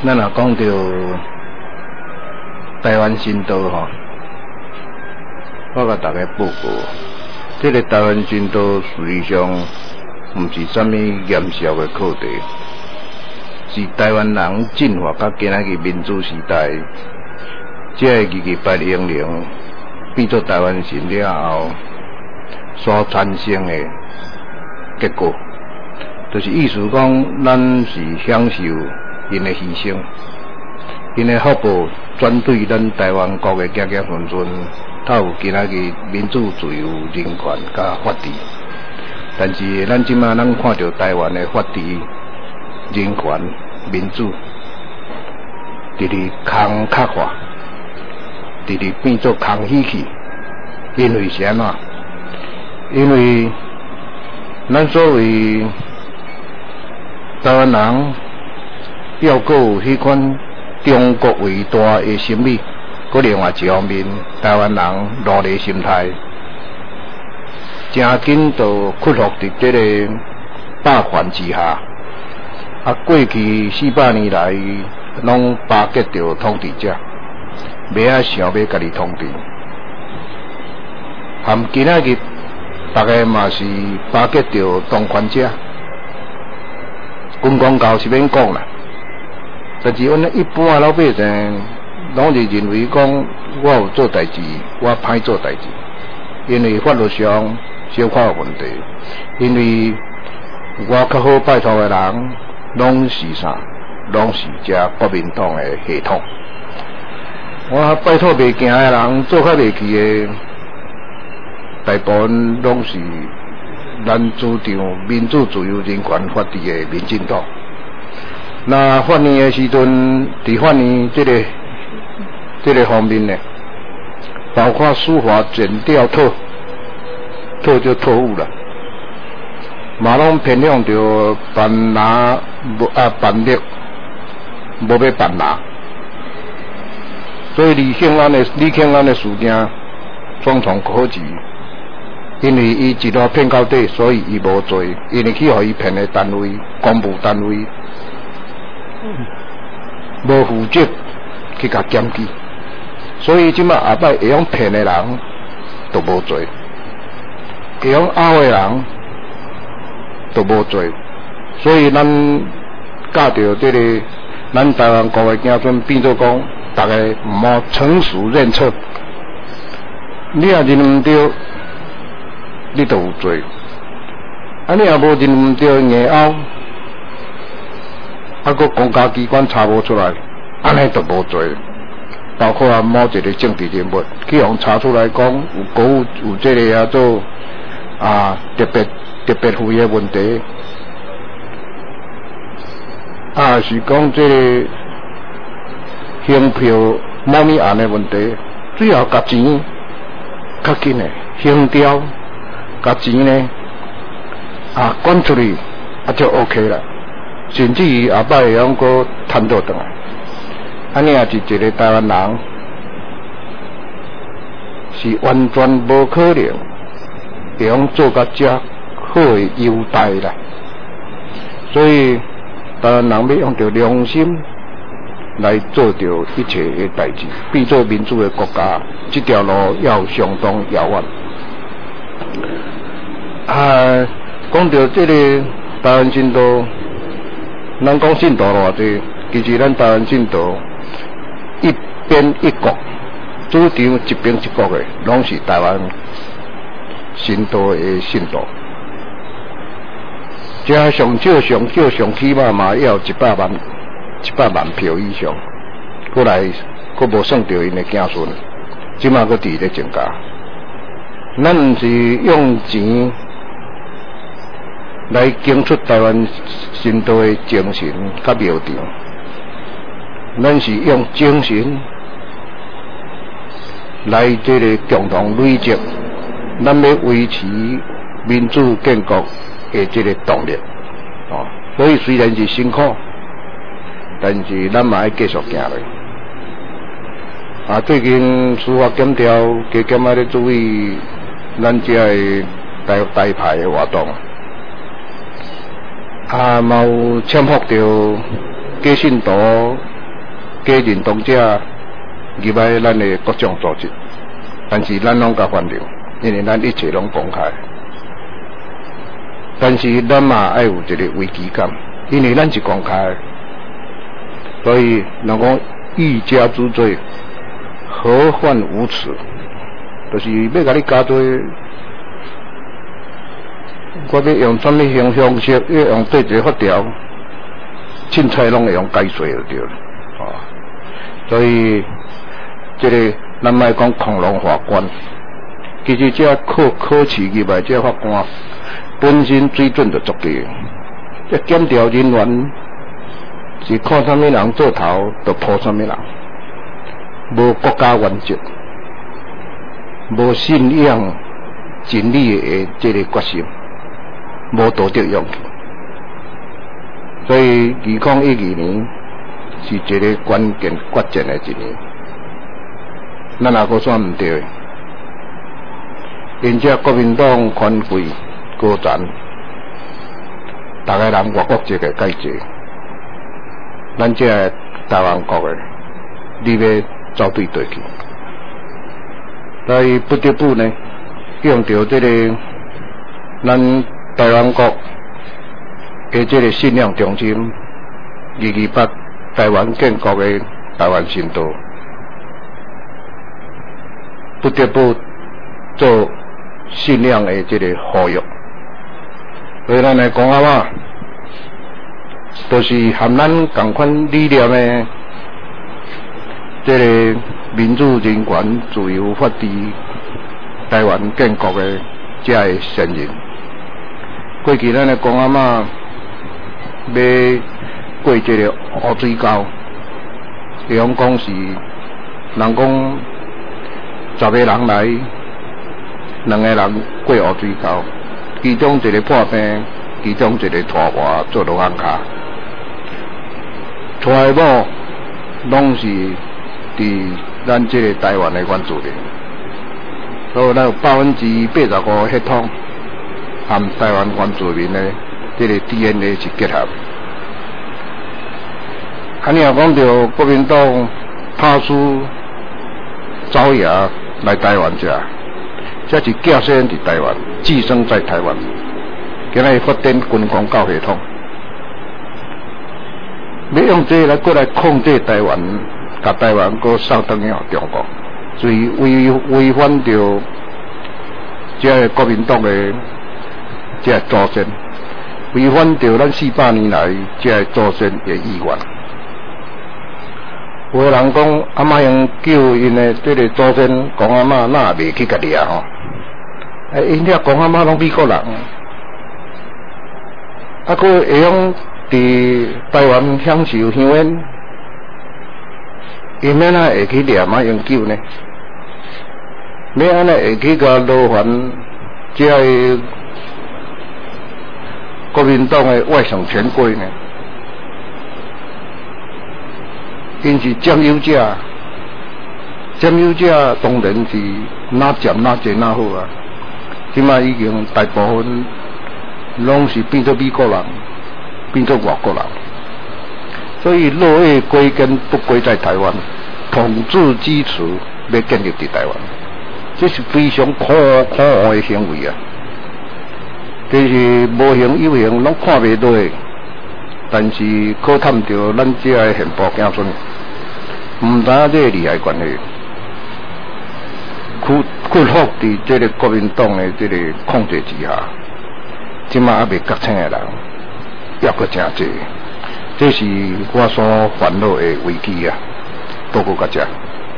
咱若讲到台湾新岛吼，我甲大家报告，这个台湾新岛实际上毋是啥物严肃的课题，是台湾人进化到今仔日民主时代，这个2800变做台湾省了后所产生的结果，就是意思讲，咱是享受因的牺牲，因的福报转对咱台湾国的家家顺顺，才有今仔日民主、自由、人权甲法治。但是咱即马咱看到台湾的法治、人权、民主，直直空壳化，直直变做空虚去。因为是安怎？因为咱所谓台湾人要阁有迄款中国伟大的心理，搁另外一方面，台湾人努力心态，真紧就屈服伫这个霸权之下。过去400年来，拢巴结着统治者，袂晓想要家己统治。含今仔日，大家嘛是巴结着当权者。军公教是免讲啦，但是阮一般老百姓拢是认为讲，我有做代志，我歹做代志，因为法律上小可有问题，因为我较好拜托的人，拢是啥？拢是这国民党的系统。我拜托袂行的人，做较袂去的，大部分拢是咱主张民主、自由、人权、法治的民进党。那法院的时阵，伫法院这个方面呢，包括司法检调特就特务了，嘛拢偏向着办拿办理，无要办拿。所以李庆安的事件双重可疑。因为伊一路骗到底，所以伊无罪。因为去互伊骗的单位、公务单位，无负责去甲检举，所以即马后摆会用骗的人都无罪，会用拗的人都无罪。所以咱教着这个咱台湾国的子孙变做讲，大家毋好诚实认错，你若认唔对，你就有罪，你若无认唔对，硬拗，个公家机关查无出来，安尼就无罪。包括某一个政治人物，去互查出来讲有这个做特别费的问题，是讲这个兴票某物案的问题，最后甲钱较紧的兴调。甲钱呢管出去就 OK 啦，甚至于后摆会用个摊倒转来，安尼也是一个台湾人，是完全无可能会用做甲这好的优待啦。所以台湾人要用着良心来做着一切的代志，变做民主的国家，这条路要相当遥远。讲到这个台湾新岛，咱讲信徒偌济，其实咱台湾信徒一边一国，主张一边一国的，拢是台湾新岛的信徒。这上少上起码嘛要100万票以上，过来佫无算到因的子孙，即马佫伫咧增加。咱毋是用钱来经出台湾新岛的精神甲苗条，咱是用精神来这个共同累积，咱要维持民主建国的这个动力。所以虽然是辛苦，但是咱嘛要继续行落。最近司法检调加减咧注意咱这个台派的活动。嘛有签获到假信徒假认同者入来咱的各种组织，但是咱拢甲反对，因为咱一切拢公开。但是咱嘛爱有一个危机感，因为咱是公开，所以人讲欲加之罪，何患无辞？就是要甲你加罪，我要用什么方式，要用对一个法条，凊彩拢会用解释就对了，所以这个咱莫讲恐龙法官，其实这考试入来这法官。本身水准就足低，这检调人员是看什么人做头，就拖什么人，无国家原则，无信仰真理的这个决心，无道德勇气。所以2012年是一个关键决战的一年，咱也阁算唔对，因这国民党权贵。高层，大家人外国籍的介济，咱这台湾国的，你要走对对去，所以不得不呢，用到这个咱台湾国的这个信仰中心，228台湾建国的台湾新都，不得不做信仰的这个呼吁。所以咱来讲啊嘛，都是含咱同款理念的，这个民主、人权、自由、法治、台湾建国的这个先人。过去咱来讲啊嘛，要过这个乌水沟，比方讲是人讲10个人来，2个人过乌水沟。其中一个破病，其中一个拖娃做落安卡，出来某拢是伫咱这个台湾的原住民，所以咱有85%血统和台湾原住民的这个 DNA 是结合。安尼也讲到国民党拍输招摇来台湾这。这是寄生在台湾，寄生在台湾，今日发展军公教系统，要用这来过来控制台湾，把台湾搁送等于中国，所以违反着这国民党的这祖先，违反着咱400年来这祖先的意愿。有的人讲阿妈用叫因的这个祖先讲阿妈那未去甲掠吼。因遐讲阿妈拢美国人，啊，佫会用伫台湾享受香烟，因免啊会去掠马永久呢？免安尼会去甲劳烦这个国民党的外省权贵呢？因是占有者，占有者当然是哪占哪济哪好啊！即卖已经大部分拢是变做美国人，变做外国人，所以落叶归根不归在台湾，统治基础要建立伫台湾，这是非常可恶的行为啊！这是无形有形拢看袂落，但是可探到咱这个宪法子孙，唔知影这个利害关系。屈服伫这个国民党的这个控制之下，即马还未觉醒的人，也阁真济，这是我所烦恼的危机啊！多过甲遮。